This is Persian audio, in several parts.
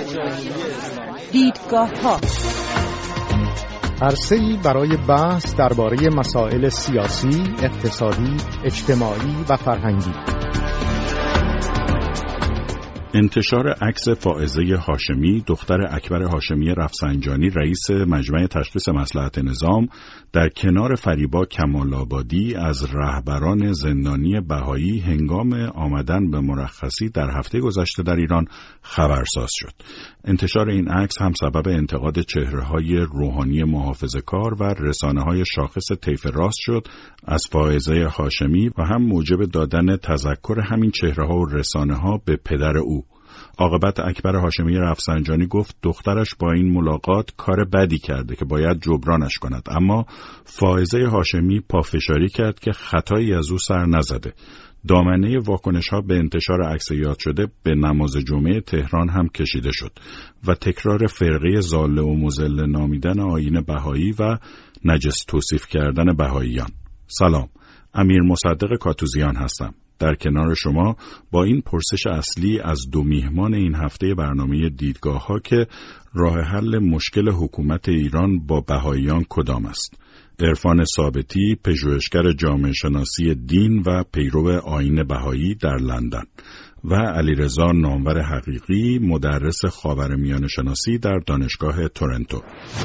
دیدگاه‌ها عرصه‌ای برای بحث درباره مسائل سیاسی، اقتصادی، اجتماعی و فرهنگی. انتشار عکس فائزه هاشمی، دختر اکبر هاشمی رفسنجانی، رئیس مجمع تشخیص مصلحت نظام، در کنار فریبا کمال‌آبادی از رهبران زندانی بهایی هنگام آمدن به مرخصی در هفته گذشته در ایران خبرساز شد. انتشار این عکس هم سبب انتقاد چهره‌های روحانی محافظه‌کار و رسانه‌های شاخص طیف راست شد از فائزه هاشمی و هم موجب دادن تذکر همین چهره‌ها و رسانه‌ها به پدر او. عاقبت اکبر هاشمی رفسنجانی گفت دخترش با این ملاقات کار بدی کرده که باید جبرانش کند، اما فائزه هاشمی پافشاری کرد که خطایی از او سر نزده. دامنه واکنش‌ها به انتشار عکس یاد شده به نماز جمعه تهران هم کشیده شد و تکرار فرقه ضاله و مضل نامیدن آیین بهایی و نجس توصیف کردن بهاییان. سلام، امیر مصدق کاتوزیان هستم. در کنار شما با این پرسش اصلی از دو میهمان این هفته برنامه دیدگاه‌ها که راه حل مشکل حکومت ایران با بهاییان کدام است؟ عرفان ثابتی، پژوهشگر جامعه شناسی دین و پیرو آیین بهایی در لندن و علیرضا نامور حقیقی، مدرس خاورمیانه شناسی در دانشگاه تورنتو.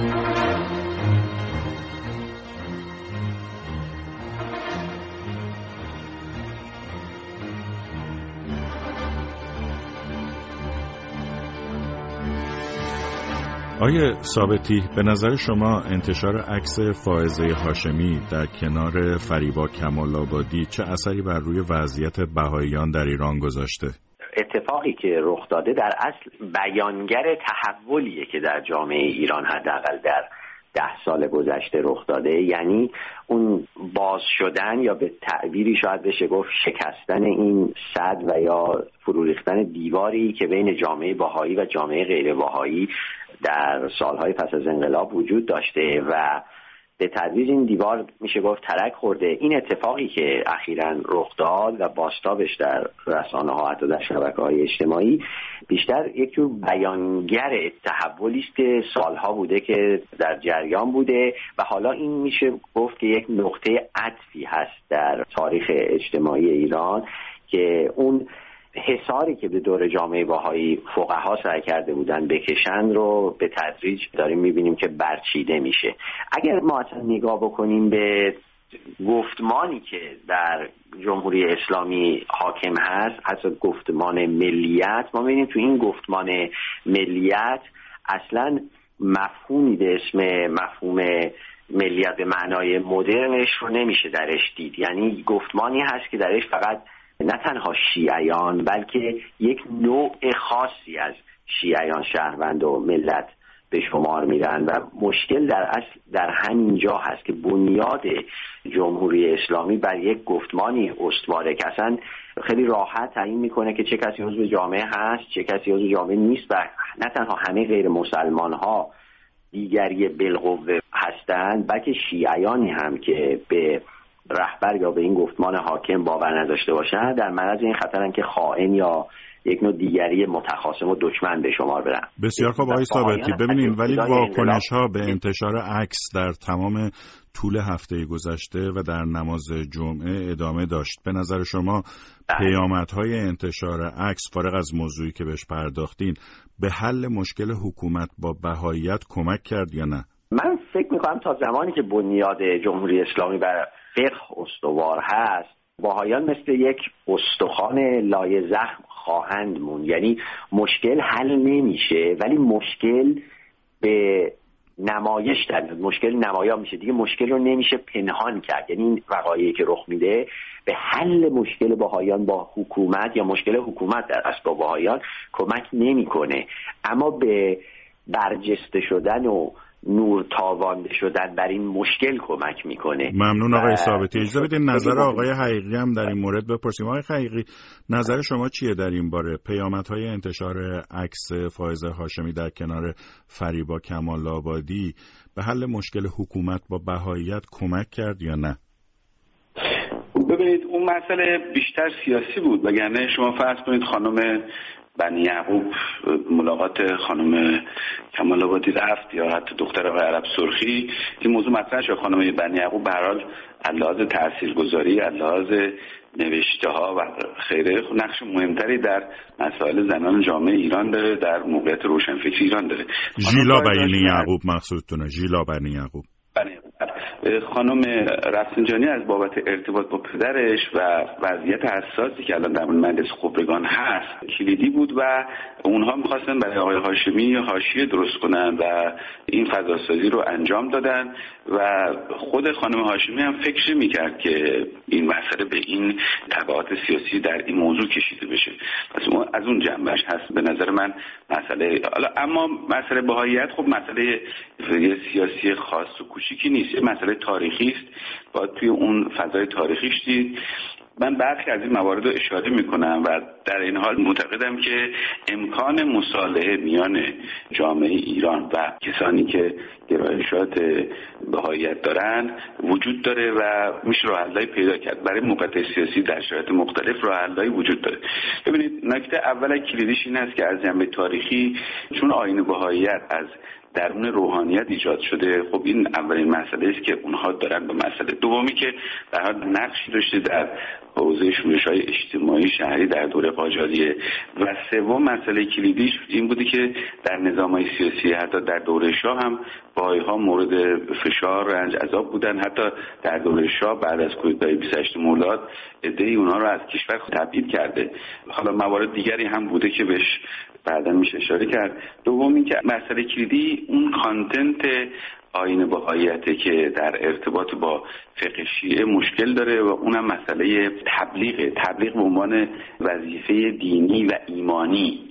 آیه ثابتی، به نظر شما انتشار عکس فائزه هاشمی در کنار فریبا کمال‌آبادی چه اثری بر روی وضعیت بهاییان در ایران گذاشته؟ اتفاقی که رخ داده در اصل بیانگر تحولیه که در جامعه ایران حداقل در 10 سال گذشته رخ داده، یعنی اون باز شدن یا به تعبیری شاید بشه گفت شکستن این سد و یا فرو ریختن دیواری که بین جامعه بهایی و جامعه غیر بهایی در سالهای پس از انقلاب وجود داشته و به تدریج این دیوار میشه گفت ترک خورده. این اتفاقی که اخیراً رخ داد و بازتابش در رسانه‌ها حتی در شبکه‌های اجتماعی بیشتر یک جور بیانگر تحولی است که سالها بوده که در جریان بوده و حالا این میشه گفت که یک نقطه عطفی هست در تاریخ اجتماعی ایران که اون حصاری که به دور جامعه بهایی فقها سعی کرده بودن بکشن رو به تدریج داریم میبینیم که برچیده میشه. اگر ما اصلا نگاه بکنیم به گفتمانی که در جمهوری اسلامی حاکم هست، حتی گفتمان ملیت، ما میبینیم تو این گفتمان ملیت اصلا مفهومی به اسم مفهوم ملیت به معنای مدرنش رو نمیشه درش دید. یعنی گفتمانی هست که درش فقط نه تنها شیعیان بلکه یک نوع خاصی از شیعیان شهروند و ملت به شمار میرن و مشکل در اصل در همین جا هست که بنیاد جمهوری اسلامی بر یک گفتمانی استواره که اصلا خیلی راحت تعیین میکنه که چه کسی عضو جامعه هست، چه کسی عضو جامعه نیست و نه تنها همه غیر مسلمان ها دیگری بالقوه هستند بلکه شیعیانی هم که به رهبر یا به این گفتمان حاکم باور نداشته باشن در معرض این خطرن که خائن یا یک نوع دیگری متخاصم و دشمن به شمار برن. بسیار خوب آقای ثابتی، ببینید ولی واکنش‌ها به انتشار عکس در تمام طول هفته گذشته و در نماز جمعه ادامه داشت. به نظر شما پیامدهای انتشار عکس فارغ از موضوعی که بهش پرداختین به حل مشکل حکومت با بهاییت کمک کرد یا نه؟ من فکر می‌کنم تا زمانی که بنیاد جمهوری اسلامی بر فقه استوار هست، بهاییان مثل یک استخوان لای زخم خواهند موند. یعنی مشکل حل نمیشه ولی مشکل به نمایش در مشکل نمایا میشه دیگه، مشکل رو نمیشه پنهان کرد. یعنی این وقایعی که رخ میده به حل مشکل بهاییان با حکومت یا مشکل حکومت در اصل با بهاییان کمک نمیکنه، اما به برجسته شدن و نور تابانده شدن بر این مشکل کمک میکنه. ممنون آقای ثابتی. اجازه بدین نظر آقای حقیقی هم در این مورد بپرسیم. آقای حقیقی، نظر شما چیه در این باره؟ پیامدهای انتشار عکس فائزه هاشمی در کنار فریبا کمال‌آبادی به حل مشکل حکومت با بهاییت کمک کرد یا نه؟ ببینید اون مسئله بیشتر سیاسی بود، وگرنه شما فرض کنید خانم بنی یعقوب ملاقات خانم کمال آبادی رفت یا حتی دختر آقای عرب سرخی، این موضوع مطرح شد. خانم بنی یعقوب به هر حال از لحاظ تاثیرگذاری، از لحاظ نوشته ها و خیره نقش مهمتری در مسائل زنان جامعه ایران داره، در موقعیت روشنفکری ایران داره. ژیلا بنی یعقوب مقصودتونه؟ ژیلا بنی یعقوب. خانم رفسنجانی از بابت ارتباط با پدرش و وضعیت حساسی که الان در مجلس خبرگان هست کلیدی بود و اونها می‌خواستن برای آقای هاشمی حاشیه درست کنن و این فضاسازی رو انجام دادن و خود خانم هاشمی هم فکر می‌کرد که این مسئله به این تبعات سیاسی در این موضوع کشیده بشه. پس از اون جنبش هست به نظر من مسئله. اما مسئله بهاییت خب مسئله سیاسی خاص و کوچیکی نیست، مسئله تاریخی است. باید توی اون فضای تاریخیش دید. من برخی از این موارد رو اشاره میکنم و در این حال معتقدم که امکان مصالحه میان جامعه ایران و کسانی که گرایشات بهاییت دارن وجود داره و میشه راه حل‌های پیدا کرد. برای موقعیت سیاسی در شرایط مختلف راه حل‌هایی وجود داره. ببینید نکته اول کلیدیش این است که از جنبه تاریخی چون آیین بهاییت از درون روحانیت ایجاد شده، خب این اولین مسئله است که اونها دارن به مسئله. دومی که در حال نقشی داشته در حوزه شورش‌های اجتماعی شهری در دوره قاجاریه و سوم مسئله کلیدیش این بوده که در نظام‌های سیاسی حتی در دوره شاه هم بهائی‌ها مورد فشار رنج عذاب بودن. حتی در دوره شاه بعد از کودتای 28 مرداد عده‌ای اونها رو از کشور تبعید کرده. حالا موارد دیگری هم بوده که بهش بعدا میشه اشاره کرد. دومی که مسئله کلیدی اون کانتنت آیین بهاییته که در ارتباط با فقه شیعه مشکل داره و اونم مسئله تبلیغ به عنوان وظیفه دینی و ایمانی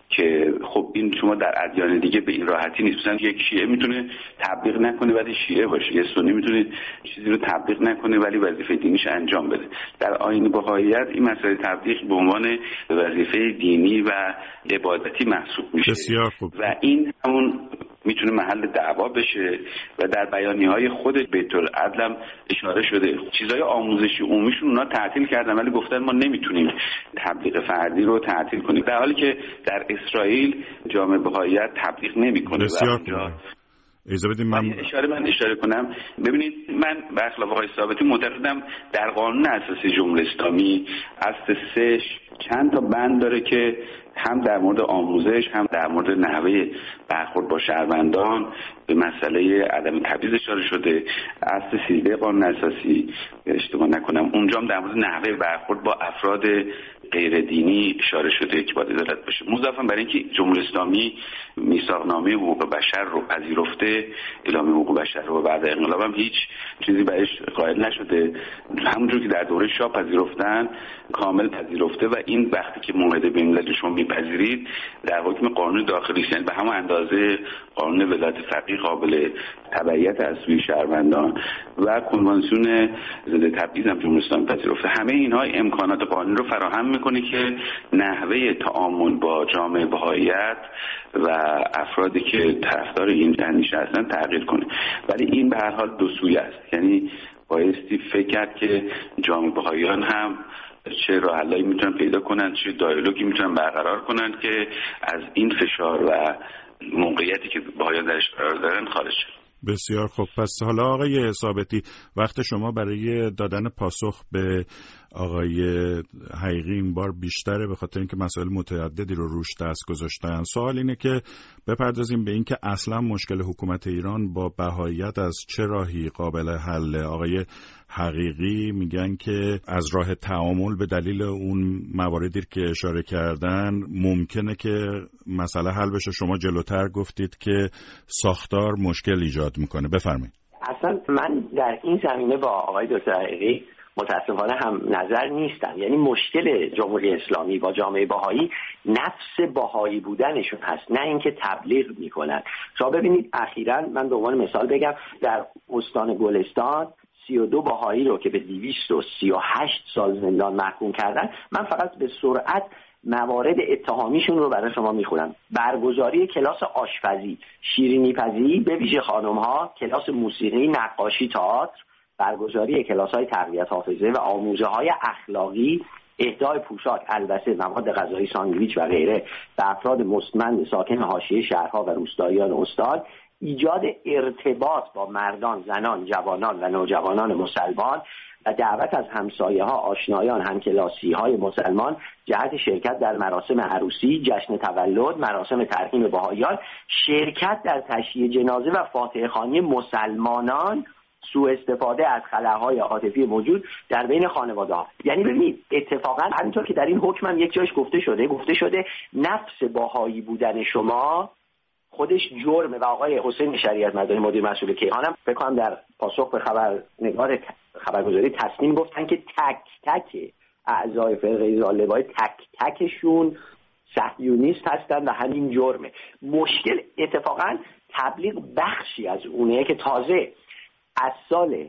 که خب این شما در ادیان دیگه به این راحتی نیست. مثلا یک شیعه میتونه تبلیغ نکنه ولی شیعه باشه، یه سنی میتونه چیزی رو تبلیغ نکنه ولی وظیفه دینیش انجام بده. در آیین بهاییت این مسئله تبلیغ به عنوان وظیفه دینی و عبادتی محسوب میشه. بسیار خوب. و این همون میتونه محل دعوا بشه و در بیانیه‌های خود بیت العدل هم اشاره شده. چیزای آموزشی عمومیشون اونا تعطیل کردن ولی گفتن ما نمیتونیم تبلیغ فردی رو تعطیل کنیم، در حالی که در اسرائیل جامعه بهاییت تبلیغ نمیکنه. بسیار خوب. اجازه بدید من اشاره کنم. ببینید من به خلاف آقای ثابتی معتقدم در قانون اساسی جمهوری اسلامی اصل 3 چند تا بند داره که هم در مورد آموزش هم در مورد نحوه برخورد با شهروندان به مسئله عدم تبعیض اشاره شده. اصل 13 قانون اساسی اشتباه نکنم اونجا هم در مورد نحوه برخورد با افراد غیر دینی اشاره شده که باید عدالت بشه. مضافاً برای اینکه جمهوری اسلامی میثاقنامه حقوق بشر رو پذیرفته، اعلامیه حقوق بشر رو و بعد انقلاب هم هیچ چیزی بهش قائل نشده، همونجور که در دوره شاه پذیرفتن کامل پذیرفته و این وقتی که معاهده بین‌المللی شما میپذیرید در حکم قانون داخلی است، یعنی به همون اندازه قانون ولایت فقیه قابل تبعیت از سوی شهروندان و کنوانسیون ضد تبعیض هم جمهوری اسلامی پذیرفته. همه اینها امکانات قانونی رو فراهم میکنه که نحوه تعامل با جامعه بهاییت و افرادی که طرفدار این اندیشه هستن تغییر کنه. ولی این به هر حال دو سویه است، یعنی بایستی فکر کرد که جامعه بهاییان هم چه راه حلایی میتونن پیدا کنن، چه دیالوگی میتونن برقرار کنن که از این فشار و موقعیتی که بهاییان درش قرار دارن خارج شد. بسیار خوب. پس حالا آقای ثابتی وقت شما برای دادن پاسخ به آقای حقیقی این بار بیشتره به خاطر اینکه مسائل متعددی رو روش دست گذاشتن. سوال اینه که بپردازیم به اینکه اصلا مشکل حکومت ایران با بهاییت از چه راهی قابل حل. آقای حقیقی میگن که از راه تعامل به دلیل اون مواردی که اشاره کردن ممکنه که مسئله حل بشه. شما جلوتر گفتید که ساختار مشکل ایجاد میکنه. بفرمایید. اصلا من در این زمینه با آقای دکتر حقیقی متاسفانه هم نظر نیستم. یعنی مشکل جمهوری اسلامی با جامعه بهایی نفس بهایی بودنشون هست، نه اینکه تبلیغ میکنن. شما ببینید اخیراً من به عنوان مثال بگم در استان گلستان 32 بهایی رو که به 238 سال زندان محکوم کردن، من فقط به سرعت موارد اتهامیشون رو برای شما میخونم. برگزاری کلاس آشپزی، شیرینی پزی به ویژه خانم‌ها، کلاس موسیقی، نقاشی، تئاتر، برگزاری کلاس‌های تقویت حافظه و آموزه‌های اخلاقی اهدای پوشاک، البسه، مواد غذایی، ساندویچ و غیره به افراد مستمند ساکن حاشیه شهرها و روستاییان استان، ایجاد ارتباط با مردان، زنان، جوانان و نوجوانان مسلمان و دعوت از همسایه‌ها، آشنایان، همکلاسی‌های مسلمان جهت شرکت در مراسم عروسی، جشن تولد، مراسم ترحیم بهائیان، شرکت در تشییع جنازه و فاتحه خوانی مسلمانان، سوء استفاده از خلاهای عاطفی موجود در بین خانواده‌ها. یعنی ببینید اتفاقا همینطور که در این حکم هم یک جایش گفته شده نفس بهایی بودن شما خودش جرمه و آقای حسین شریعت مداری مدیر مسئول کیهان هم فکر کنم در پاسخ به خبرنگار خبرگزاری تصمیم گفتن که تک تک اعضای فرقه طالبان تک تکشون صهیونیست هستن و همین جرمه. مشکل اتفاقا تبلیغ بخشی از اونه که تازه از سال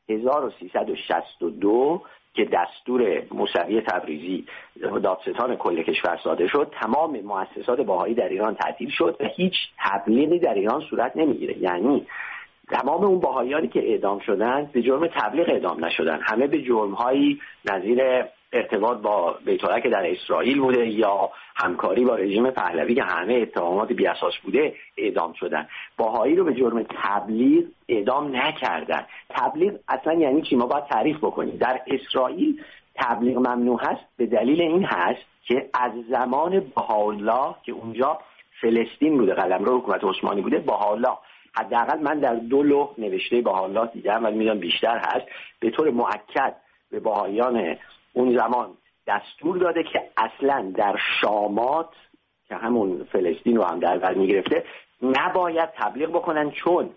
1362 که دستور موسوی تبریزی دادستان کل کشور صادر شد، تمام مؤسسات بهایی در ایران تعطیل شد و هیچ تبلیغی در ایران صورت نمیگیره. یعنی تمام اون بهاییانی که اعدام شدن به جرم تبلیغ اعدام نشدن، همه به جرم‌هایی نظیر ارتباط با بیت‌الله که در اسرائیل بوده یا همکاری با رژیم پهلوی که همه اتهامات بی‌اساس بوده اعدام شدن. بهایی رو به جرم تبلیغ اعدام نکردن. تبلیغ اصلا یعنی چی؟ ما باید تعریف بکنیم. در اسرائیل تبلیغ ممنوع هست به دلیل این هست که از زمان بهاءالله که اونجا فلسطین بوده، قلمرو حکومت عثمانی بوده، بهاءالله حداقل من در 2 لوح نوشته بهاءالله دیدم ولی میدونم بیشتر هست، به طور مؤکد به بهاییان اون زمان دستور داده که اصلا در شامات که همون فلسطین رو هم در بر میگرفته نباید تبلیغ بکنن، چون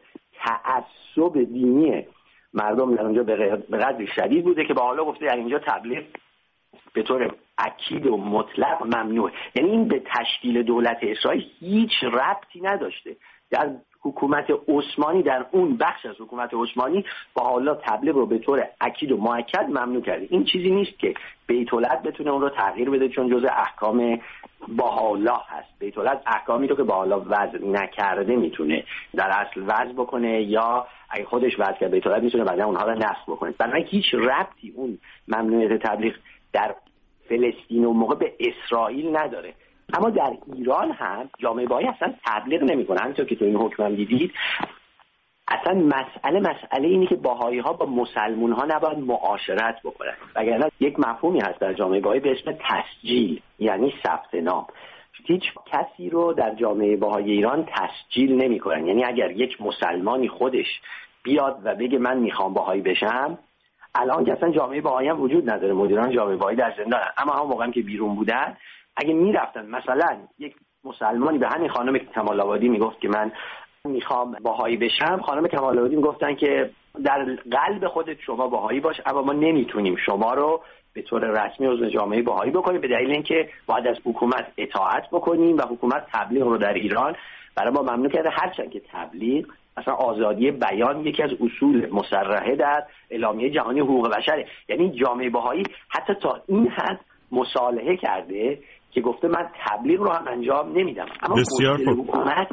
تعصب دینی مردم در اونجا به قدری شدید بوده که بهاءالله گفته در اینجا تبلیغ به طور اکید و مطلق ممنوع. یعنی این به تشکیل دولت اسرائیل هیچ ربطی نداشته. در حکومت عثمانی، در اون بخش از حکومت عثمانی بهاءالله تبلیغ رو به طور اکید و مؤکد ممنوع کرده. این چیزی نیست که بیت‌الله بتونه اون رو تغییر بده چون جزء احکام بهاءالله هست. بیت‌الله احکامی رو که بهاءالله وضع نکرده میتونه در اصل وضع بکنه یا اگه خودش وضع کرده بیت‌الله میتونه بعدا اونها رو نسخ بکنه. بنابراین هیچ ربطی اون ممنوعیت تبلیغ در فلسطین و موقع به اسرائیل نداره. اما در ایران هم جامعه بهایی اصلا تبلیغ نمی‌کنه. همونطور که تو این حکم هم دیدید اصلا مسئله اینه که بهایی ها با مسلمون ها نباید معاشرت بکنن. وگرنه یک مفهومی هست در جامعه بهایی به اسم تسجیل، یعنی ثبت نام. هیچ کسی رو در جامعه بهایی ایران تسجیل نمی‌کنن. یعنی اگر یک مسلمانی خودش بیاد و بگه من میخوام بهایی بشم، الان که اصلا جامعه بهایی هم وجود نداره، مدیران جامعه بهایی در زندانن، اما همون موقعی که بیرون بودن اگه میرفتن مثلا یک مسلمانی به همین خانم کمال آبادی میگفت که من میخوام بهایی بشم، خانم کمال آبادی میگفتن که در قلب خودت شما بهایی باش، اما ما نمیتونیم شما رو به طور رسمی عضو جامعه بهایی بکنیم به دلیل اینکه باید از حکومت اطاعت بکنیم و حکومت تبلیغ رو در ایران برای ما ممنوع کرده. هرچند که تبلیغ مثلا آزادی بیان یکی از اصول مصرحه در اعلامیه جهانی حقوق بشره. یعنی جامعه بهایی حتی تا این حد مصالحه کرده که گفته من تبلیغ رو هم انجام نمیدم. اما مشکل حکومت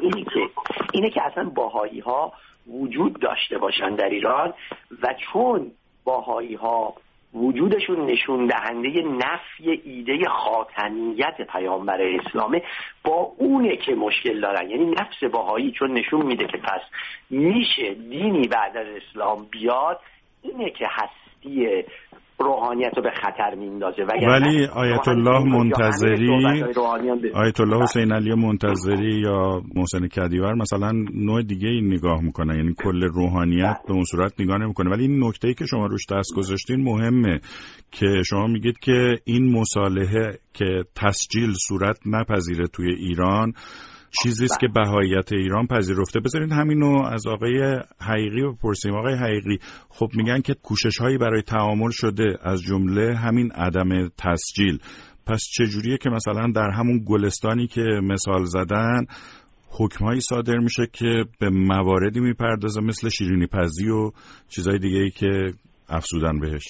اینه که اصلا بهایی ها وجود داشته باشن در ایران و چون بهایی ها وجودشون نشون دهنده نفی ایده خاتمیت پیامبر اسلامه، با اونه که مشکل دارن. یعنی نفس بهایی چون نشون میده که پس میشه دینی بعد از اسلام بیاد، اینه که هستی روحانیت رو به خطر میندازه. ولی آیت الله منتظری، آیت الله حسین علی منتظری یا محسن کدیور مثلا نوع دیگه این نگاه میکنه، یعنی کل روحانیت به اون صورت نگاه نمیکنه. ولی این نکته‌ای که شما روش دست گذاشتین مهمه که شما میگید که این مصالحه که تسجیل صورت نپذیره توی ایران چیزی است که بهاییت ایران پذیرفته. بذارین همینو از آقای حقیقی بپرسیم. آقای حقیقی، خب میگن که کوشش‌هایی برای تعامل شده از جمله همین عدم تسجیل. پس چجوریه که مثلا در همون گلستانی که مثال زدن حکم‌هایی صادر میشه که به مواردی میپردازه مثل شیرینی پزی و چیزای دیگه‌ای که افزودن بهش؟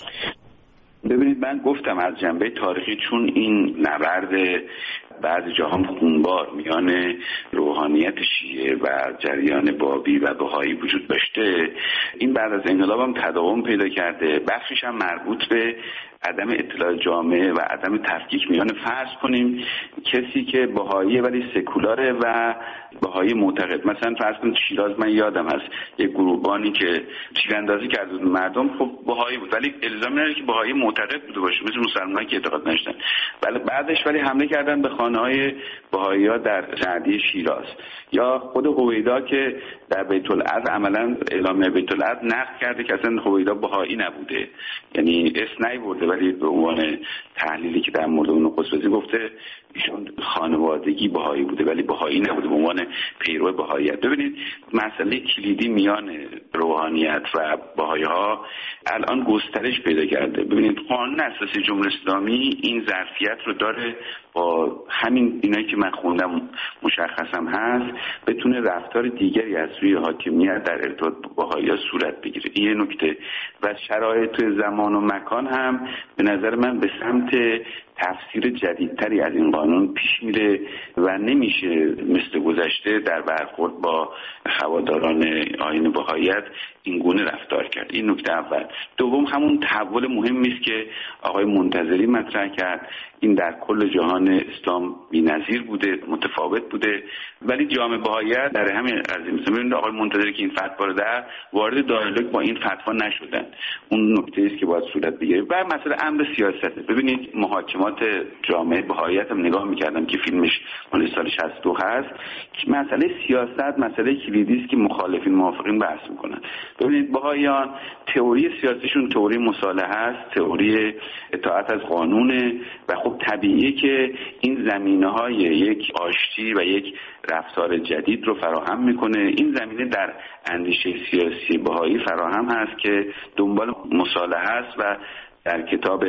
ببینید من گفتم از جنبه تاریخی چون این نبرد بعضی جاها خونبار میان روحانیت شیعه و جریان بابی و بهایی وجود داشته، این بعد از انقلاب هم تداوم پیدا کرده. بخشش هم مربوط به عدم اطلاع جامعه و عدم تفکیک میان. فرض کنیم کسی که بهائیه ولی سکولاره و بهایی معتقد، مثلا فرض کنید شیراز، من یادم هست یک گروهبانی که تیراندازی کرده بود مردم، خب بهایی بود ولی الزامی نداره که بهایی معتقد بوده باشه، مثل مسلمانایی که اعتقاد نداشتن. بعدش ولی حمله کردن به خانه‌های بهائی‌ها در شهردی شیراز. یا خود هویدا که در بیت العدل عملاً اعلامیه بیت العدل نقد کرده که اصلا هویدا بهایی نبوده، یعنی اسم نبرده ولی به عنوان تحلیلی که در مورد اون قصوصی گفته ایشون خانوادگی بهایی بوده ولی بهایی نبوده به عنوان پیرو بهاییت. ببینید مسئله کلیدی میان روحانیت و بهایی‌ها الان گسترش پیدا کرده. ببینید قانون اساسی جمهوری اسلامی این ظرفیت رو داره با همین اینایی که من خوندم مشخصم هست بتونه رفتار دیگری از سوی حاکمیت در ارتباط با بهائی‌ها صورت بگیره. این یه نکته. و شرایط زمان و مکان هم به نظر من به سمت تفسیر جدیدتری از این قانون پیش میره و نمیشه مثل گذشته در برخورد با هواداران آیین بهائیت این گونه رفتار کرد. این نکته اول. دوم همون تحول مهمی است که آقای منتظری مطرح کرد. این در کل جهان اسلام بی‌نظیر بوده، متفاوت بوده، ولی جامعه بهائیت در همین قضیه مثلا آقای منتظری که این فتوا رو داد وارد دیالوگ با این فتوا نشدن. اون نکته است که باید صورت بگیره. و مسئله امر سیاست. ببینید محاکمات جامعه بهائیت هم نگاه می‌کردم که فیلمش مال سال 62 هست که مسئله سیاست مسئله کلیدی است که مخالفین موافقین بحث می‌کنن. ببینید بهائیان تئوری سیاسیشون تئوری مصالحه است، تئوری اطاعت از قانونه و خب طبیعیه که این زمینه‌های یک آشتی و یک رفتار جدید رو فراهم میکنه. این زمینه در اندیشه سیاسی بهایی فراهم هست که دنبال مصالحه است و در کتاب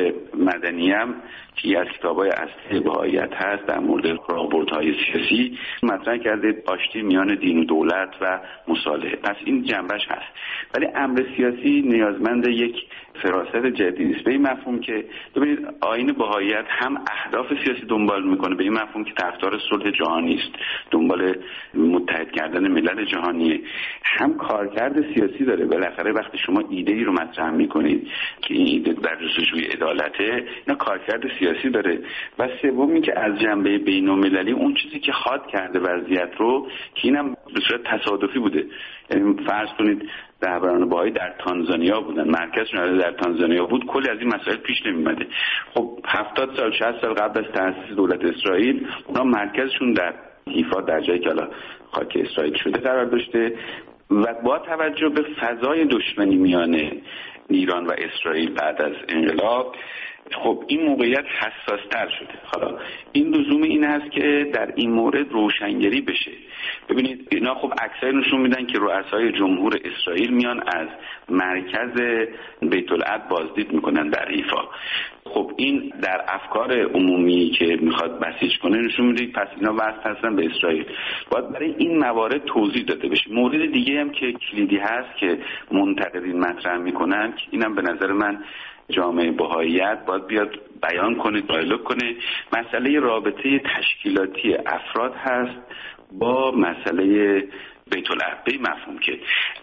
مدنیم که از کتاب‌های اصلی بهائیت هست در مورد راهبردهای سیاسی مطرح کرده آشتی میان دین و دولت و مصالحه. پس این جنبش هست. ولی امر سیاسی نیازمند یک فراست جدید است. به این مفهوم که ببینید آیین بهائیت هم اهداف سیاسی دنبال میکنه، به این مفهوم که طرفدار صلح جهانی است، دنبال متحد کردن ملل جهانیه، هم کارکرد سیاسی داره. بالاخره وقتی شما ایده ای رو مطرح میکنید که این ایده در جستجوی عدالته، اینا کارکرد سیاسی داره. و سومی که از جنبه بین‌المللی اون چیزی که حاد کرده وضعیت رو که اینم به صورت تصادفی بوده، یعنی فرض کنید رهبران بهایی در تانزانیا بودن، مرکزشون در تانزانیا بود، کلی از این مسائل پیش نمی‌اومده. خب 70 سال 60 سال قبل از تأسیس دولت اسرائیل اونا مرکزشون در حیفا در جایی که الان خاک اسرائیل شده قرار داشته و با توجه به فضای دشمنی میان ایران و اسرائیل بعد از انقلاب خب این موقعیت حساس‌تر شده. حالا این لزوم این هست که در این مورد روشنگری بشه. ببینید اینا خب عکسای نشون میدن که رؤسای جمهور اسرائیل میان از مرکز بیت العدل بازدید میکنن در حیفا. خب این در افکار عمومی که میخواد بسیج کنه نشون میده پس اینا وصل هستن به اسرائیل. باید برای این موارد توضیح داده بشه. مورد دیگه هم که کلیدی هست که منتقدین مطرح میکنن، اینم به نظر من جامعه بهائیت باید بیاد بیان کنه، دیالوگ کنه، مسئله رابطه تشکیلاتی افراد هست با مسئله بیت العدل. به مفهوم که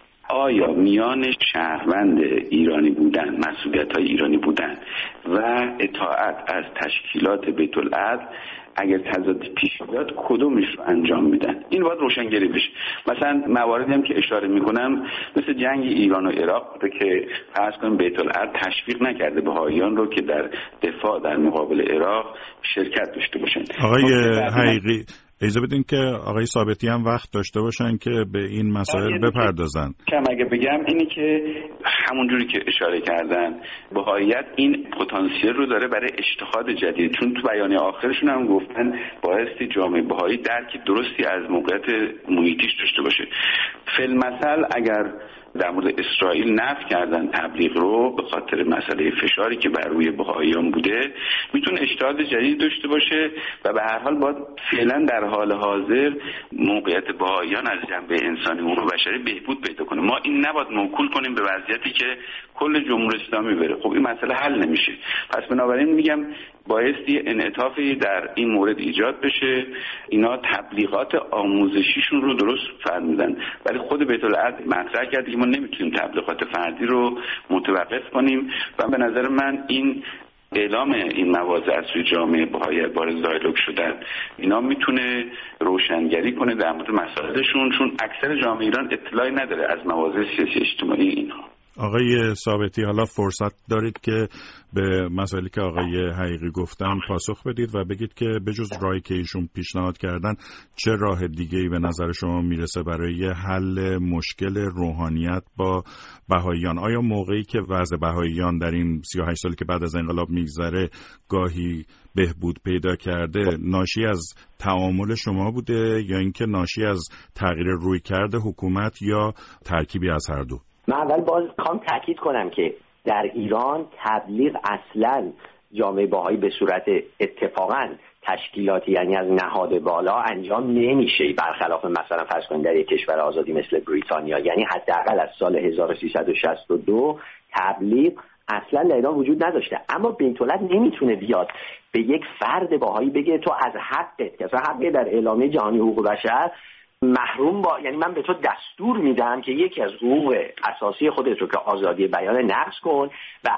آیا میان شهروند ایرانی بودن، مسئولیت‌های ایرانی بودن و اطاعت از تشکیلات بیت العدل اگر تضاد پیش بیاد کدومش رو انجام میدن؟ این باید روشنگری بشه. مثلا مواردی هم که اشاره میکنم مثل جنگ ایران و عراق بوده که فرض کنیم بیت العدل تشویق نکرده بهائیان رو که در دفاع در مقابل عراق شرکت داشته باشن. آقای حقیقی اجازه بدین که آقای ثابتی هم وقت داشته باشن که به این مسائل بپردازن. کم اگه بگم اینی که همونجوری که اشاره کردن بهائیت این پتانسیل رو داره برای اجتهاد جدید، چون تو بیانیه آخرشون هم گفتن بایستی جامعه بهایی درک درستی از موقعیت محیطیش داشته باشه. فی‌المثل اگر در مورد اسرائیل نفی کردن تبلیغ رو به خاطر مسئله فشاری که بر روی بهائیان بوده، میتونه اجتهاد جدید داشته باشه و به هر حال باید فعلا در حال حاضر موقعیت بهائیان از جنبه انسانی و بشری بهبود پیدا کنه. ما این نباید موکول کنیم به وضعیتی که کل جمهوری اسلامی بره. خب این مسئله حل نمیشه. پس بنابراین میگم بایستی انعطافی در این مورد ایجاد بشه. اینا تبلیغات آموزشیشون رو درست فرمودن، ولی خود بیت العدل مطرح کرد که ما نمیتونیم تبلیغات فردی رو متوقف کنیم و به نظر من این اعلام این مواضع از سوی جامعه بهایی بارز دایلوگ شدن، اینا میتونه روشنگری کنه در مورد مسائلشون، چون اکثر جامعه ایران اطلاعی نداره از مواضع سیاسی اجتماعی اینها. آقای ثابتی، حالا فرصت دارید که به مسائلی که آقای حقیقی گفتن پاسخ بدید و بگید که بجز راهی که ایشون پیشنهاد کردن چه راه دیگه‌ای به نظر شما میرسه برای حل مشکل روحانیت با بهائیان؟ آیا موقعی که وضع بهائیان در این 38 سالی که بعد از انقلاب میگذره گاهی بهبود پیدا کرده، ناشی از تعامل شما بوده یا اینکه ناشی از تغییر رویکرد حکومت یا ترکیبی از هر دو؟ من اول باز میخوام تاکید کنم که در ایران تبلیغ اصلا جامعه بهایی به صورت اتفاقا تشکیلاتی، یعنی از نهاد بالا انجام نمیشه، برخلاف مثلا فرض کنید در یک کشور آزادی مثل بریتانیا. یعنی حداقل از سال 1362 تبلیغ اصلا در ایران وجود نداشته. اما بین‌الملل نمیتونه بیاد به یک فرد بهایی بگه تو از حقت که اصلا حقی در اعلامیه جهانی حقوق بشر محروم با، یعنی من به تو دستور میدم که یکی از حقوق اساسی خودت رو که آزادی بیان نقض کن و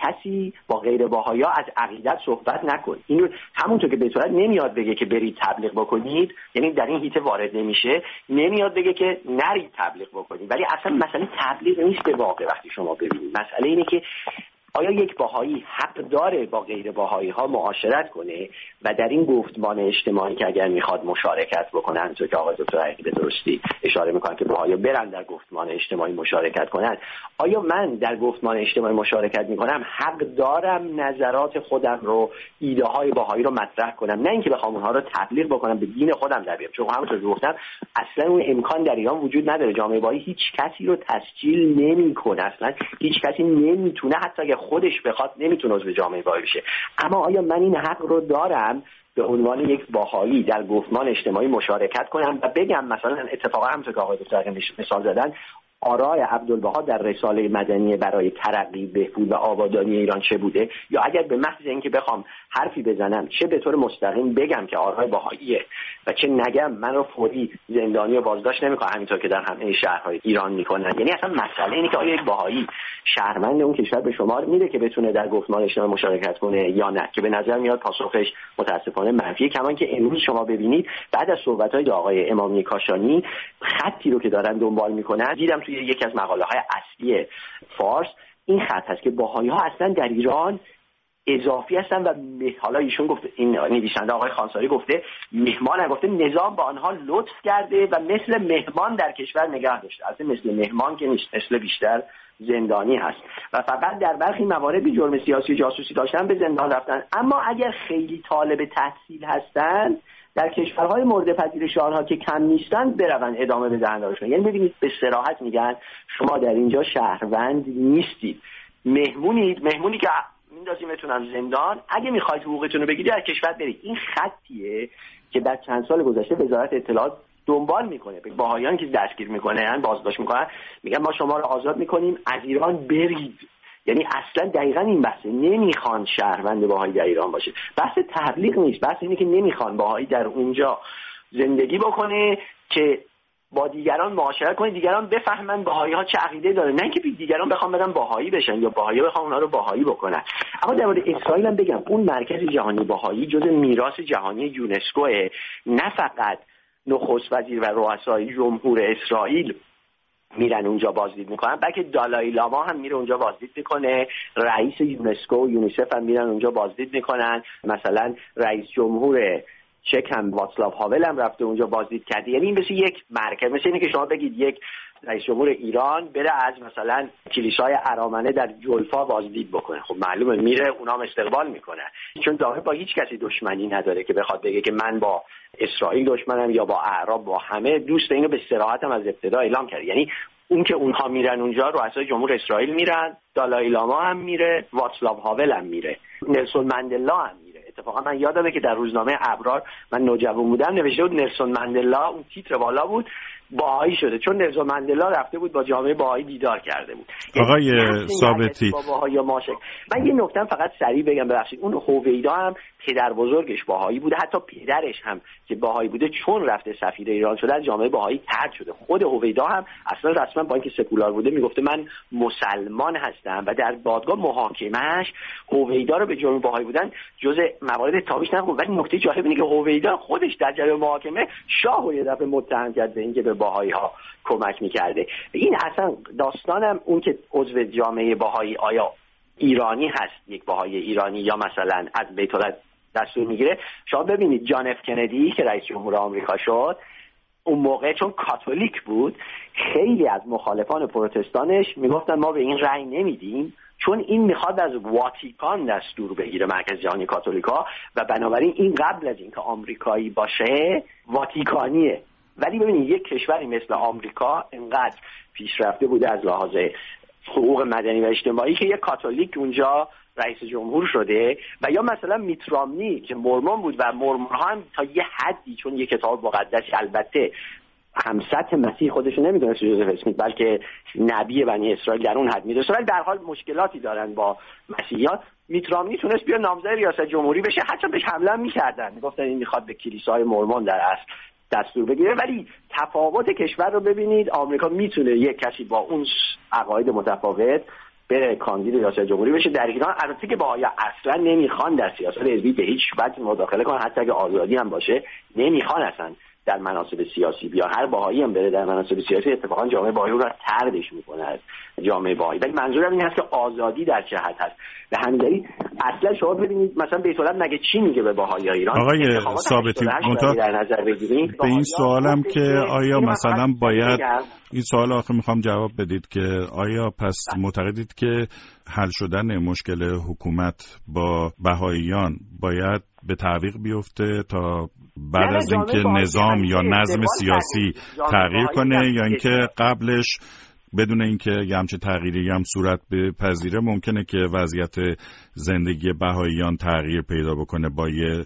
با غیر بهائی‌ها از عقیدت صحبت نکن. این همونطور که به صورت نمیاد بگه که برید تبلیغ بکنید، یعنی در این حیطه وارد نمیشه، نمیاد بگه که نرید تبلیغ بکنید. ولی اصلا مسئله تبلیغ نیست به واقع. وقتی شما ببینید مسئله اینه که آیا یک بهایی حق داره با غیر بهایی ها معاشرت کنه و در این گفتمان اجتماعی که اگر میخواد مشارکت بکنه، همونطور که آقای دکتر حقیقی به درستی اشاره میکنن که بهایی برن در گفتمان اجتماعی مشارکت کنن، آیا من در گفتمان اجتماعی مشارکت میکنم حق دارم نظرات خودم رو، ایده های بهایی رو مطرح کنم، نه اینکه بخوام اونها رو تبلیغ بکنم به دین خودم در بیارم؟ چون همونطور که گفتم اصلا اون امکان در ایران وجود نداره. جامعه بهایی هیچ کسی رو تسجیل نمیکنه، اصلا هیچ کسی نمیتونه، حتی اگه خودش بخواد نمیتونه عضو جامعه بهایی بشه. اما آیا من این حق رو دارم به عنوان یک بهایی در گفتمان اجتماعی مشارکت کنم و بگم مثلا اتفاقا همونطور که آقای دکتر مثال زدن آرای عبدالبها در رساله مدنی برای ترقی، بهبود و آبادانی ایران چه بوده؟ یا اگر به محض اینکه بخوام حرفی بزنم چه به طور مستقیم بگم که آرای بهاییه و چه نگم من رو فوری زندانی و بازداشت نمیکنه، همینطور که در همه شهرهای ایران میکنن. یعنی اصلا مسئله اینه که آیا یک بهایی شهروند اون کشور به شمار میره که بتونه در گفتمان اجتماعی مشارکت کنه یا نه؟ که به نظر میاد پاسخش متاسفانه منفیه. کما که امروز شما ببینید بعد از صحبت‌های آقای امامی کاشانی خطی رو که دارن دنبال میکنن، دیدم توی یکی از مقاله‌های اصلی فارس این خط هست که بهایی‌ها اصلا در ایران اضافی هستن و حالا ایشون گفته، این نویسنده آقای خانساری گفته مهمان، گفته نظام با آنها لطف کرده و مثل مهمان در کشور نگه داشته. اصلا مثل مهمان که نیست، مثل بیشتر زندانی هست و فقط در برخی موارد بی جرم سیاسی و جاسوسی داشتن به زندان رفتن. اما اگر خیلی طالب تحصیل هستن در کشورهای مورد پذیرش آنها که کم نیستند برون ادامه بدهند دارشون. یعنی ببینید به صراحت میگن شما در اینجا شهروند نیستید، مهمونی که میندازیمتون زندان، اگه میخواید حقوقتون رو بگیرید از کشور برید. این خطیه که در چند سال گذشته وزارت اطلاعات دنبال میکنه، به بهاییان که دستگیر میکنن، بازداشت میکنن، میگن ما شما رو آزاد میکنیم، از ایران برید. یعنی اصلا دقیقاً این بحثه، نمیخوان شهروند بهایی در ایران باشه. بحث تبلیغ نیست، بحث اینه که نمیخوان بهایی در اونجا زندگی بکنه که با دیگران معاشرت کنه، دیگران بفهمن بهایی ها چه عقیده داره، نه اینکه دیگران بخوام بدن بهایی بشن یا بهایی بخوام اونها رو بهایی بکنن. اما در مورد اسرائیل هم بگم اون مرکز جهانی بهایی جزء میراث جهانی یونسکو، نه فقط نخست وزیر و رؤسای جمهور اسرائیل میرن اونجا بازدید میکنن، بلکه دالای لاما هم میره اونجا بازدید میکنه، رئیس یونسکو و یونیسف هم میرن اونجا بازدید میکنن، مثلا رئیس جمهور چک هم واتسلاو هاول هم رفته اونجا بازدید کرده. یعنی این مثل یک مرکز، مثل اینه که شما بگید یک رئیس جمهور ایران بره از مثلا کلیسای ارامنه در جلفا بازدید بکنه، خب معلومه میره اونام استقبال میکنه، چون ظاهر با هیچ کسی دشمنی نداره که بخواد بگه که من با اسرائیل دشمنم یا با اعراب، با همه دوست. اینو به صراحت هم از ابتدا اعلام کرد. یعنی اون که اونها میرن اونجا، رؤسای جمهور اسرائیل میرن، دالای لاما هم میره، واتسلاو هاول هم میره، نلسون ماندلا هم میره. اتفاقا من یادمه که در روزنامه ابرار، من نوجوان بودم، نوشته بود نلسون ماندلا، اون تیتر بالا بود باهایی شده، چون نلسون ماندلا رفته بود با جامعه باهایی دیدار کرده بود. آقای ثابتی، من یه نکته فقط سریع بگم، ببخشید، اون هویدا هم پدر بزرگش باهایی بوده، حتی پدرش هم که باهایی بوده چون رفته سفیر ایران شده از جامعه باهایی طرد شده. خود هویدا هم اصلا رسما با اینکه سکولار بوده میگفته من مسلمان هستم و در دادگاه محاکمهش هویدا رو به جرم باهایی بودن جزء موارد اتهامش نگفت. ولی نکته جالب اینه که هویدا خودش در جریان محاکمه شاه یه دفعه متهم کرد به اینکه به باهایی ها کمک میکرده. این اصلا داستانم اون که عضو جامعه باهایی آیا ایرانی هست، یک باهایی ایرانی، یا مثلا از بیت الله دستور میگیره. شما ببینید جان اف کندی که رئیس جمهور آمریکا شد اون موقع چون کاتولیک بود خیلی از مخالفان پروتستانش میگفتن ما به این رأی نمیدیم چون این میخواد از واتیکان دستور بگیره، مرکز جهانی کاتولیکا، و بنابراین این قبل از اینکه آمریکایی باشه واتیکانیه. ولی ببینید یک کشوری مثل آمریکا انقدر پیشرفته بوده از لحاظ حقوق مدنی و اجتماعی که یک کاتولیک اونجا رئیس جمهور شده، و یا مثلا میت رامنی که مورمون بود و مورمون ها هم تا یه حدی چون یه کتاب مقدسی البته همسط مسیح خودشون نمیدونست جوزف اسمیت بلکه نبی بنی اسرائیل در اون حد میدونست، ولی در حال مشکلاتی دارن با مسیحیان. میت رامنی تونست بیا نامزد ریاست جمهوری بشه، حتی بهش حمله می‌کردن، میگفتن این میخواد به کلیسای مورمون در اصل دستور بگیره. ولی تفاوت کشور رو ببینید، آمریکا میتونه یک کسی با اون عقاید متفاوت بره کاندید ریاست جمهوری بشه. در ایران البته که باهایا اصلا نمیخوان در سیاست حزبی به هیچ وجه مداخله کنن، حتی اگه آزادی هم باشه نمیخوان اصلا در مناصب سیاسی بیا. هر باهایی هم بره در مناصب سیاسی اتفاقا جامعه باهایی رو طردش میکنه از جامعه باهایی. ولی منظورم این هست که آزادی در چه حد هست. به همین دلیل اصلا شما ببینید مثلا بیت الله مگه چی میگه به باهایی ایران؟ آقای ثابتی در نظر بگیرید به این سوالم که آیا مثلا باید این سوال آخه میخوام جواب بدید که آیا پس معتقدید که حل شدن مشکل حکومت با بهاییان باید به تعویق بیفته تا بعد از اینکه نظام یا نظم سیاسی تغییر کنه، یا اینکه قبلش بدون اینکه یه همچه تغییری هم صورت بپذیره ممکنه که وضعیت زندگی بهاییان تغییر پیدا بکنه با یه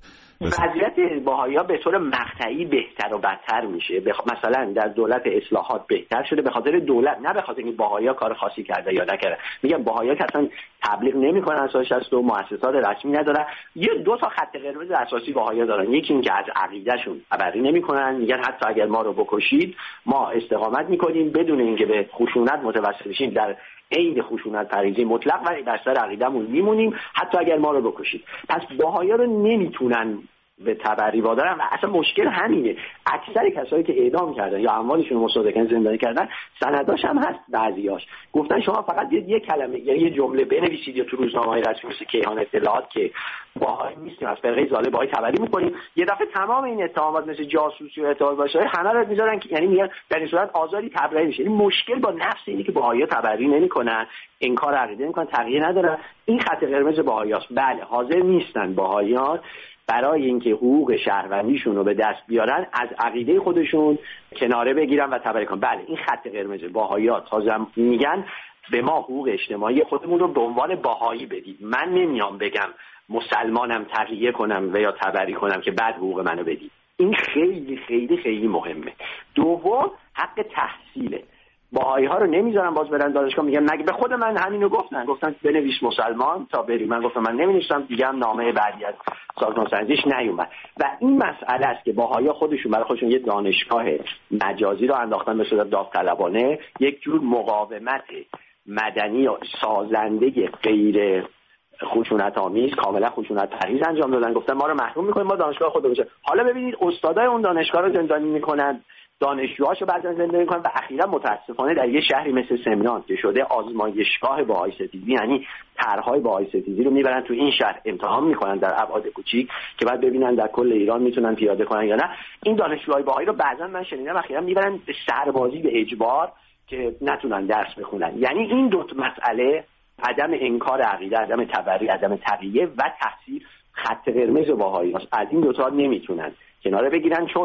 وضعیت بهایی‌ها به طور مقطعی بهتر و بدتر میشه. مثلا در دولت اصلاحات بهتر شده به خاطر دولت، نه به خاطر اینکه بهایی‌ها کار خاصی کرده یا نکرده. میگم بهایی‌ها که اصلا تبلیغ نمی‌کنن اساسش است و مؤسسات رسمی ندارن. یه دو تا خط قرمز اساسی بهایی‌ها دارن. یکی این که از عقیدهشون خبری نمی‌کنن، میگن حتی اگر ما رو بکشید ما استقامت می‌کنیم بدون اینکه به خشونت متوسل بشیم، در عین خشونت پریزی مطلق ولی بر سر عقیده‌مون میمونیم حتی اگر ما رو بکشید. پس بهایی‌ها رو نمیتونن به تبری وادارن و اصلا مشکل همینه. اکثر کسایی که اعدام کردن یا اموالشون رو مصادقه زندانی کردن سنداش هم هست، بعضیاش گفتن شما فقط یه کلمه یا یه جمله بنویسید یا تو روزنامه‌های رسمی مثل کیهان اطلاعات که باهایی نیستیم از فرقه ظالم باهایی تبری می‌کنیم، یه دفعه تمام این اتهامات مثل جاسوسی و اعتراض باشه همه رو میذارن که یعنی میگن در این صورت آزادی تبری میشه. این مشکل با نفس اینه که باهایی تبری نمی‌کنن، انکار عقیده نمی‌کنن، تغییر ندارن. این خط قرمز باهاییاست. بله حاضر نیستن باهاییان برای اینکه حقوق شهروندیشون رو به دست بیارن از عقیده خودشون کناره بگیرن و تبری کنن. بله این خط قرمز باهایی‌ها تازه میگن به ما حقوق اجتماعی خودمون رو به عنوان باهایی بدید. من نمیام بگم مسلمانم تقیه کنم و یا تبری کنم که بعد حقوق منو بدید. این خیلی خیلی خیلی مهمه. دوم حق تحصیله. باهایی ها رو نمیذارن باز برن دانشگاه. میگن مگه به خود من همینو گفتن بنویس مسلمان تا بری. من گفتم من نمی‌نویسم دیگه، هم نامه بعدی از سازمان سنجش نیومد. و این مسئله است که باهایی ها خودشون برای خودشون یه دانشگاه مجازی رو انداختن به صورت داوطلبانه، یک جور مقاومت مدنی و سازنده غیر خشونت آمیز، کاملا خشونت پریز انجام دادن. گفتن ما رو محروم می‌کنید، ما دانشگاه خودمون بشه. حالا ببینید استادای اون دانشگاه رو زندانی می‌کنن، دانشجوهاشو بعضا زندانی می‌کنن و اخیراً متأسفانه در یه شهری مثل سمنان که شده آزمایشگاه بهایی ستیزی، یعنی طرح‌های بهایی ستیزی رو میبرن تو این شهر امتحان میکنن در ابعاد کوچیک که بعد ببینن در کل ایران میتونن پیاده کنن یا نه. این دانشجوهای بهایی رو بعضا من شنیدم اخیراً میبرن به سربازی به اجبار که نتونن درس بخونن. یعنی این دو مسئله، عدم انکار عقیده، عدم تبری، عدم تقیه و تحصیل، خط قرمز بهایی هست. از این دو تا نمیتونن کناره بگیرن، چون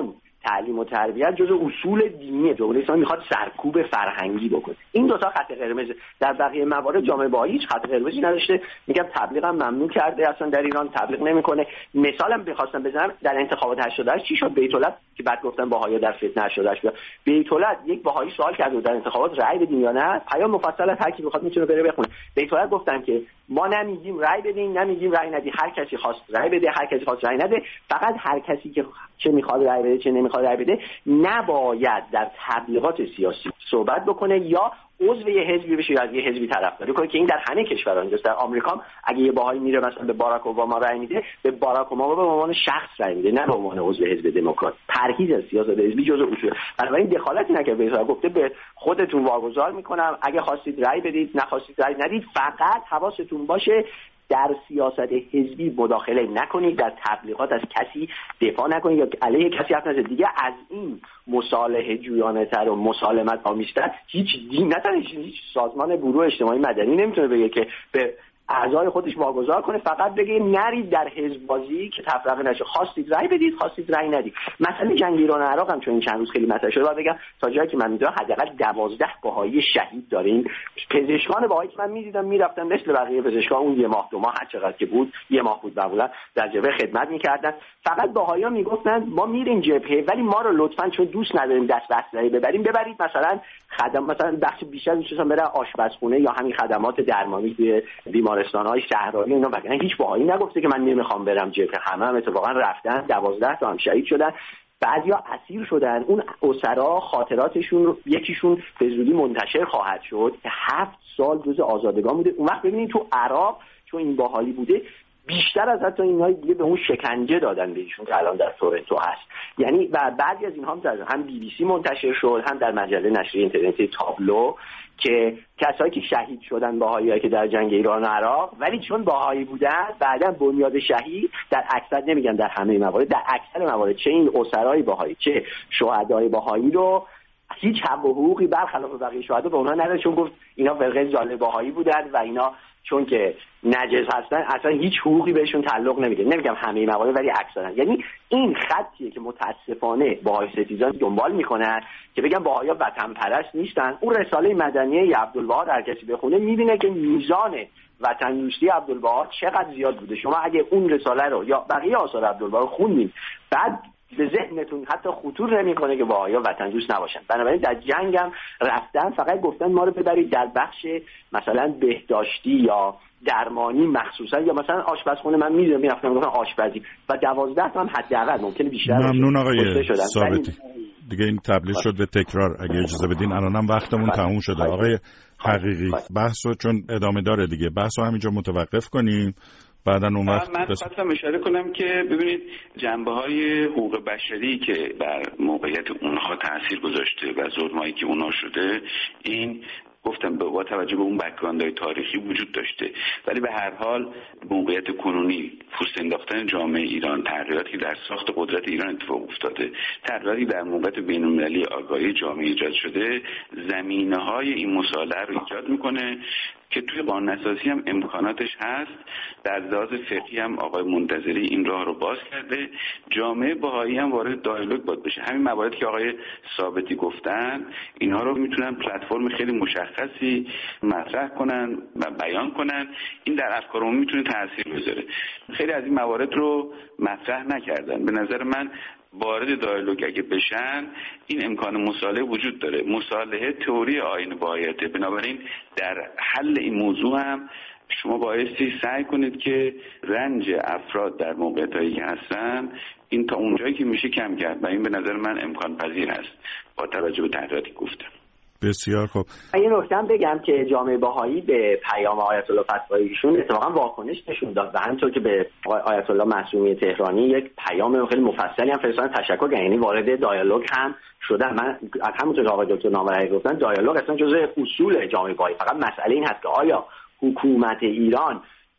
تعلیم و تربیت جزء اصول دینی جمهوری اسلامی میخواد سرکوب فرهنگی بکنه. این دو تا خط قرمز. در بقیه موارد جامعه بهایی هیچ خط قرمزی نداشته. میگم تبلیغ هم ممنوع کرده، اصلا در ایران تبلیغ نمیکنه. مثالم بخواستم بزنم در انتخابات 88 چی شد؟ بیت‌العدل که بعد گفتن بهایی در فتنه 88 بیت‌العدل یک بهایی سوال کرده در انتخابات رأی بدین یا نه، پیام مفصل هر کی بخواد میتونه بره بخونه. بیت‌العدل گفتن که ما نمیگیم رأی بدین، نمیگیم رأی ندید، هر کسی خواست رأی بده، هر کسی خواست رأی نده، فقط هر کسی که چه میخواد رأی بده چه نمیخواد رأی بده نباید در تبلیغات سیاسی صحبت بکنه یا عضو یه حزبی بشه یا از یه حزبی طرفداری کنه، که این در همه کشورها اینجاست. در آمریکا اگه یه باهایی میره مثلا به باراک اوباما رأی میده، به باراک اوباما به عنوان شخص رأی میده، نه به عنوان عضو حزب دموکرات. پرهیز از سیاست حزبی جزء اصول. بنابراین دخالتی نکرده، به گفته به خودتون واگذار میکنم، اگه خواستید رأی بدید، نخواستید رأی ندید، فقط حواستون باشه در سیاست حزبی مداخله نکنید، در تبلیغات از کسی دفاع نکنید یا علیه کسی حرف نزنید. دیگه از این مصالحه جویانه تر و مسالمت آمیزتر هیچ دین نداره، هیچ سازمان گروه اجتماعی مدنی نمیتونه بگه که به اعضای خودش واگذار کنه، فقط بگه نرید در حزب بازی که تفرقه نشه، خواستید رأی بدید، خواستید رأی ندید. مثلا جنگ ایران و عراق هم چون این چند روز خیلی مطرح شده، باید بگم تا جایی که من میدونم حداقل 12 بهایی شهید داریم. پزشکان بهایی که من میدیدم میرفتن مثل بقیه پزشکان اون یه ماه دو ماه هر چقدر که بود، یه ماه بود معمولا در جبهه خدمت میکردن. فقط بهایی‌ها میگفتن ما میریم جبهه ولی ما رو لطفاً چون دوست نداریم دست به اسلحه ببرید مثلا مثلا بخش بیشتر میشن بره آشپزخونه یا همین خدمات درمانی به بیمارستان‌های شهرداری اینا، وگرنه هیچ بهایی نگفته که من نمیخوام برم جبهه. همه هم اتفاقا رفتن، 12 تا هم شهید شدن، بعضیا اسیر شدن. اون اسرا خاطراتشون یکیشون به زودی منتشر خواهد شد که 7 سال جز آزادگان بوده. اون وقت ببینید تو عراق چون این باحالی بوده بیشتر از حتی اینهای دیگه به اون شکنجه دادن به ایشون که الان در تورنتو هست. یعنی و بعضی از اینها هم بی بی سی منتشر شد، هم در مجله نشریه اینترنتی تابلو، که کسایی که شهید شدن باهایی که در جنگ ایران و عراق ولی چون باهایی بودن بعداً بنیاد شهید در اکثر، نمیگم در همه موارد، در اکثر موارد چه این اسرای باهایی چه شهدای باهایی رو هیچ حق و حقوقی برخلاف بقیه شهدا به اونها نداد، چون گفت اینا فرقه ظالم باهایی بودن و اینا چون که نجس هستن اصلا هیچ حقوقی بهشون تعلق نمیگیره. نمیگم همه موارد ولی اکثرا. یعنی این خطیه که متاسفانه باهای ستیزان دنبال میکنن که بگن باهایا وطن پرست نیستن. اون رساله مدنیه عبدالبها در کسی بخونه میبینه که میزان وطن دوستی عبدالبها چقدر زیاد بوده. شما اگه اون رساله رو یا بقیه آثار عبدالبها رو خوندین بعد به ذهنتون حتی خطور نمیکنه که باهایا وطن دوست نباشن. بنابراین در جنگ هم رفتن فقط گفتن ما رو ببرید در بخش مثلا بهداشتی یا درمانی مخصوصا یا مثلا آشپزخونه. من میدونم میرفتم گفتن آشپزی و 12 تا هم حداقل ممکنه بیشتر. ممنون آقای ثابتی. دیگه این تبلیغ شد به تکرار. اگه اجازه بدین الانم وقتمون تموم شده. آقای حقیقی بحثو چون ادامه داره دیگه بحثو همینجا متوقف کنیم. بعدن اون وقت من خواستم اشاره کنم که ببینید جنبه‌های حقوق بشری که بر موقعیت اونها تأثیر گذاشته و ظلمایی که اونها شده، این گفتم با توجه به اون بک‌گراندهای تاریخی وجود داشته، ولی به هر حال موقعیت کنونی پوست انداختن جامعه ایران، تغییراتی در ساخت قدرت ایران اتفاق افتاده، تغییراتی در موقعیت بین‌المللی آگاهی جامعه ایجاد شده، زمینه‌های این مصالحه رو ایجاد میکنه که توی قانون اساسی هم امکاناتش هست. در لحاظ فقهی هم آقای منتظری این راه رو باز کرده. جامعه بهایی هم وارد دیالوگ باید بشه. همین مواردی که آقای ثابتی گفتن اینها رو میتونن پلتفرم خیلی مشخصی مطرح کنن و بیان کنن. این در افکار عمومی میتونه تاثیر بذاره. خیلی از این موارد رو مطرح نکردن. به نظر من وارد دیالوگ اگه بشن این امکان مصالحه وجود داره. مصالحه تئوری آیین بهاییته. بنابراین در حل این موضوع هم شما بایستی سعی کنید که رنج افراد در موقعیتایی که هستن این تا اونجایی که میشه کم کرد و این به نظر من امکان پذیر است با توجه به تغییراتی گفتم. بسیار خوب. یه نکته بگم که جامعه بهایی به پیام آیت الله فتواییشون اتفاقا واکنش نشون داد و همونطور که به آیت الله معصومی تهرانی یک پیام خیلی مفصلی هم فرستادن، تشکر کردن، یعنی وارد دیالوگ هم شدن. من از همونطور که آقای دکتر ناموری گفتن دیالوگ اصلا جزء اصول جامعه بهایی، فقط مسئله این هست که آیا حکومت ایران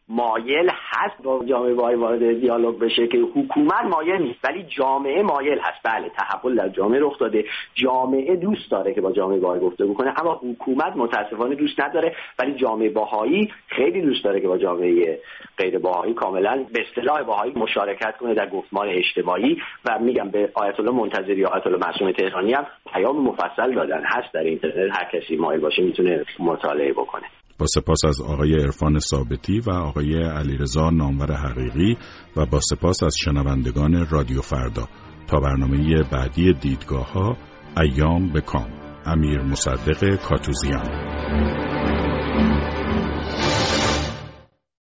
مایل هست با جامعه بهایی وارد دیالوگ بشه که حکومت مایل نیست، ولی جامعه مایل هست. بله، تحول در جامعه رخ داده، جامعه دوست داره که با جامعه بهایی گفتگو کنه، اما حکومت متاسفانه دوست نداره، ولی جامعه بهایی خیلی دوست داره که با جامعه غیر بهایی کاملا به اصطلاح بهایی مشارکت کنه در گفتمان اجتماعی. و میگم به آیت الله منتظری یا آیت الله معصوم تهرانی هم پیام مفصل دادن، هست در اینترنت، هر کسی مایل باشه میتونه مطالعه بکنه. با سپاس از آقای عرفان ثابتی و آقای علیرضا نامور حقیقی و با سپاس از شنوندگان رادیو فردا. تا برنامه بعدی دیدگاه‌ها، ایام به کام. امیر مصدق کاتوزیان.